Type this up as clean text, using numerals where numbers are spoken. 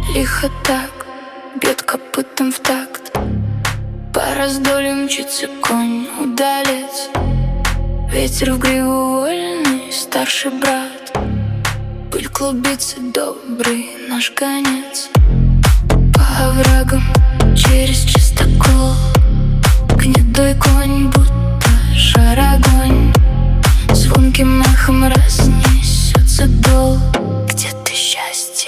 Лихо так, бьет копытом в такт. По раздолью мчится конь удалец. Ветер в гриву вольный, старший брат. Пыль клубится, добрый наш гонец. По оврагам через чистокол гнедой конь, будто жар огонь. Звонким эхом разнесется дол. Где ты, счастье?